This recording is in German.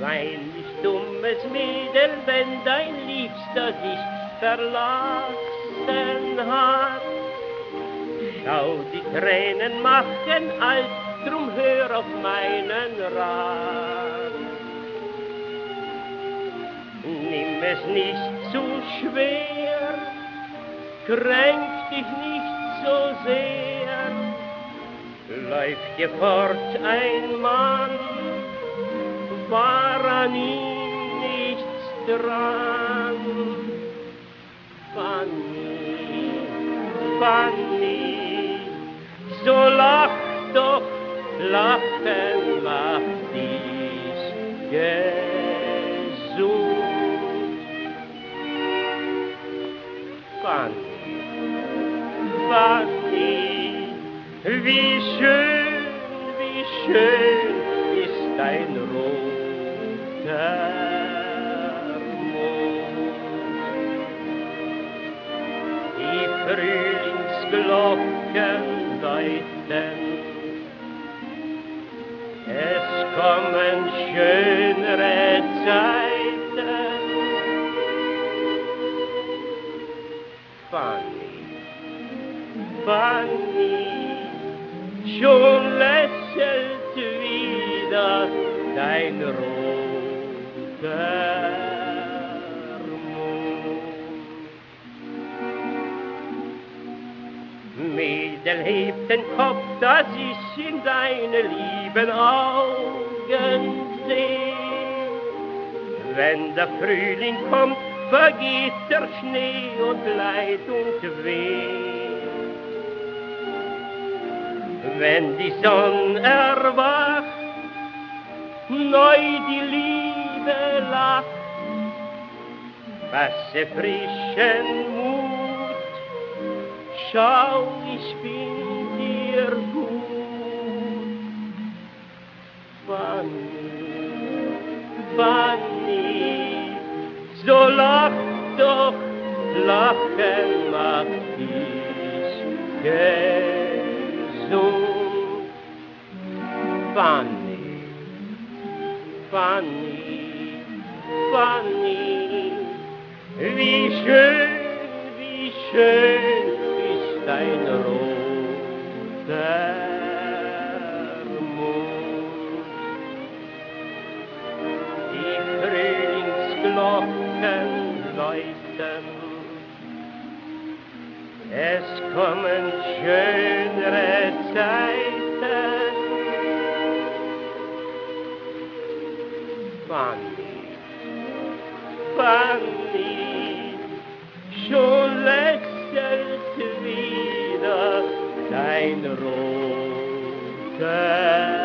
Wein ist dummes Mädel, wenn dein Liebster dich verlassen hat. Schau, die Tränen machen alt, drum hör auf meinen Rat. Nimm es nicht zu schwer, kränk dich nicht so sehr, läuft dir fort ein Mann, war an ihm nichts dran. Fanny, Fanny, so lach doch, lachen macht dich gesund. Fanny, Fanny, wie schön ist dein roter Mond. Die Frühlingsglocken läuten, es kommen schönere Zeiten. Fanny, Fanny, schon lächelt wieder dein roter Mond. Mädel, heb den Kopf, dass ich in deine lieben Augen seh. Wenn der Frühling kommt, vergeht der Schnee und Leid und Weh. Wenn die Sonne erwacht, neu die Liebe lacht, fasse frischen Mut, schau, ich bin dir gut. Fanny, Fanny, so lach doch, lachen macht dich gesund. Fanny, Fanny, Fanny, wie schön ist dein roter Mond. Die Frühlingsglocken läuten, es kommen schönere Zeiten. Fanny, Fanny, schon lächelt wieder dein roter